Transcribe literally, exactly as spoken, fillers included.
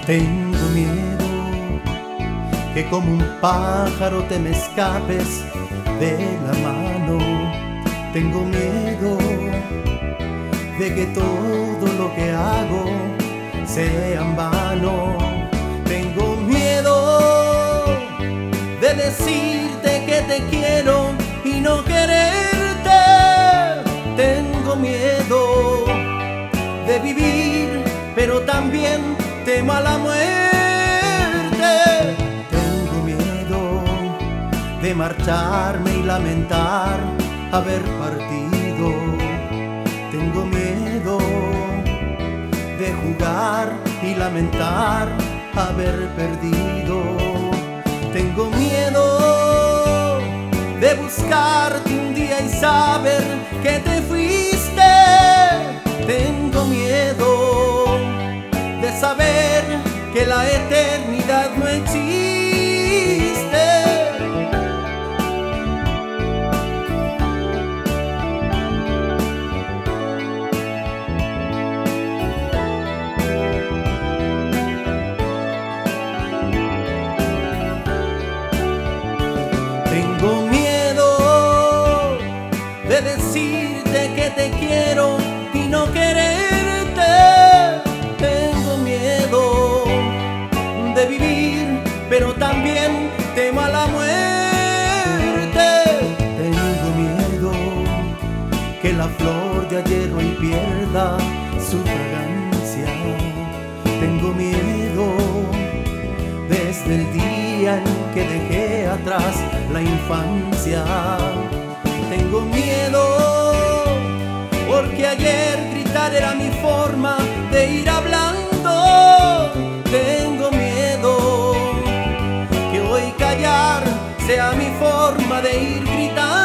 Tengo miedo que como un pájaro te me escapes de la mano. Tengo miedo de que todo lo que hago sea en vano. Tengo miedo de decirte que te quiero y no quererte. Tengo miedo de vivir, pero también temo a la muerte. Tengo miedo de marcharme y lamentar haber partido. Tengo miedo de jugar y lamentar haber perdido. Tengo miedo de buscarte un día y saber que te fuiste. Tengo miedo de saber que la eternidad no existe. Tengo miedo de decirte que te quiero y no quererte. Tengo miedo de vivir, pero también temo a la muerte. Tengo miedo que la flor de ayer hoy pierda su fragancia. Tengo miedo desde el día en que dejé atrás la infancia. Tengo miedo porque ayer gritar era mi forma de ir hablando. Tengo miedo que hoy callar sea mi forma de ir gritando.